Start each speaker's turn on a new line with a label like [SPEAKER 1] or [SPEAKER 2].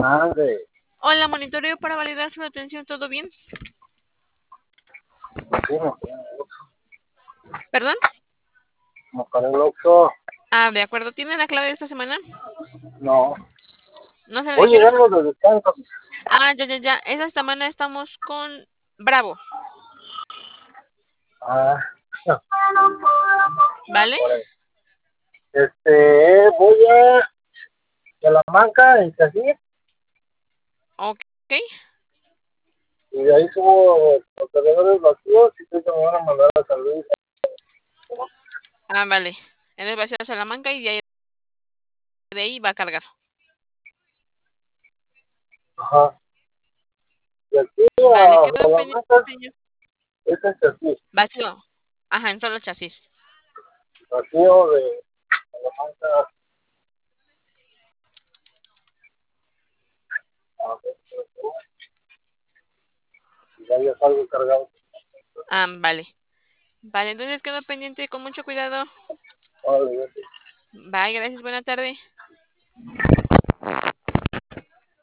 [SPEAKER 1] Mande.
[SPEAKER 2] Hola, monitoreo para validar su atención, ¿todo bien?
[SPEAKER 1] Sí,
[SPEAKER 2] ¿Perdón?
[SPEAKER 1] me paré loco.
[SPEAKER 2] De acuerdo. ¿Tiene la clave de esta semana?
[SPEAKER 1] No.
[SPEAKER 2] ¿No se la
[SPEAKER 1] Voy
[SPEAKER 2] dijeron?
[SPEAKER 1] llegando de descanso.
[SPEAKER 2] Ya. Esta semana estamos con Bravo,
[SPEAKER 1] Ah,
[SPEAKER 2] ¿vale?
[SPEAKER 1] por ahí. Voy a Salamanca en Cací
[SPEAKER 2] Ok.
[SPEAKER 1] y de ahí subo los corredores vacíos y creo que me van a mandar a San Luis.
[SPEAKER 2] Vale. En el vacío de Salamanca y de ahí va a cargar.
[SPEAKER 1] Ajá. Y aquí
[SPEAKER 2] Vale,
[SPEAKER 1] a
[SPEAKER 2] quedó pendiente,
[SPEAKER 1] Salamanca
[SPEAKER 2] señor.
[SPEAKER 1] es en Cací.
[SPEAKER 2] Vacío. Ajá, en solo chasis.
[SPEAKER 1] Vacío de Salamanca. Ya salgo cargado.
[SPEAKER 2] Vale. Vale, entonces quedó pendiente con mucho cuidado.
[SPEAKER 1] Vale,
[SPEAKER 2] Bye, gracias, buena tarde.